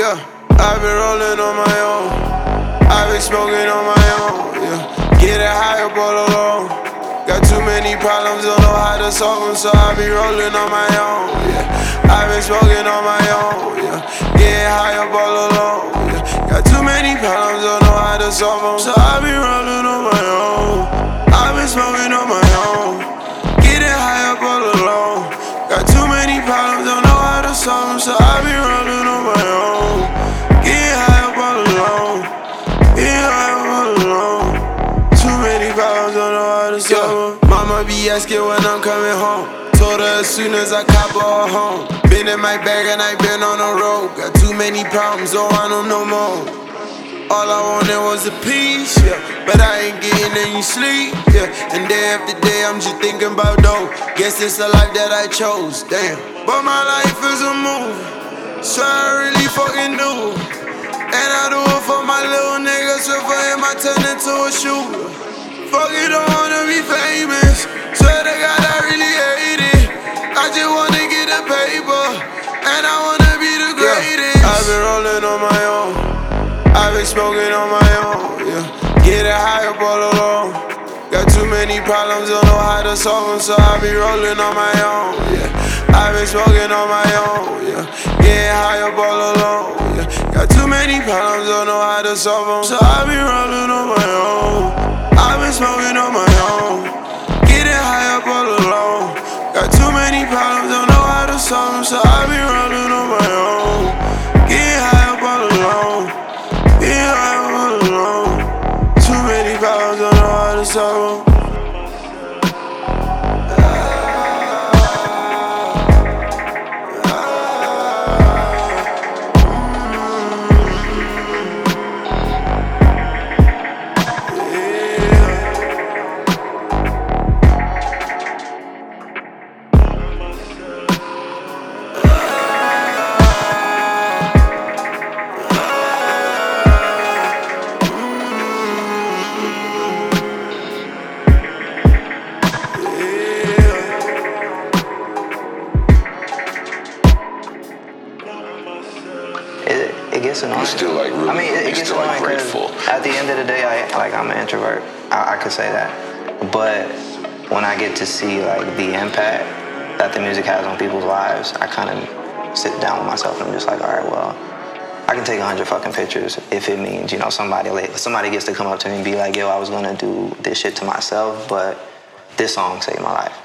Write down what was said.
Yeah, I've been rolling on my own. I've been smoking on my own. Yeah, getting high up all alone. Got too many problems, don't know how to solve them, so I be rolling on my own. Yeah, I've been smoking on my own. Yeah, getting high up all alone. Yeah, got too many problems, don't know how to solve them, so I be rolling on my own. I've been smoking on my own. Getting high up all alone. Got too many problems, don't know how to solve them, so I be rolling on my own. Getting high up all alone. Getting high up all alone. Too many problems, don't know how to solve them. Mama be asking when I'm coming home. Told her as soon as I cop her home. Been in my bag and I been on the road. Got too many problems, don't want them no more. All I wanted was a piece, yeah. But I ain't getting any sleep, yeah. And day after day I'm just thinking about dough. Guess it's the life that I chose, damn. But my life is a movie, so I really fucking do. And I do it for my little nigga, so for him I turn into a shooter. Fuck it, don't wanna be famous. Swear to God I really hate it. I just wanna get the paper, and I wanna be the greatest. I've been rolling on my own. I've been smoking on my own, yeah. Getting high up all alone. Got too many problems, don't know how to solve them, so I be rolling on my own, yeah. I've been smoking on my own, yeah. Getting high up all alone, yeah. Got too many problems, don't know how to solve them, so I be rolling on my own. I've been smoking on my own. Getting high up all alone. Got too many problems, don't know how to solve them, so I be rolling on my own. Getting high up all alone. Yeah, I'm all alone. Too many problems, don't know how to solve them. It gets annoying. You still like really, it gets annoying grateful. at the end of the day, I'm an introvert. I could say that. But when I get to see like the impact that the music has on people's lives, I kind of sit down with myself and I'm just like, all right, well, I can take 100 fucking pictures if it means, somebody gets to come up to me and be like, yo, I was gonna do this shit to myself, but this song saved my life.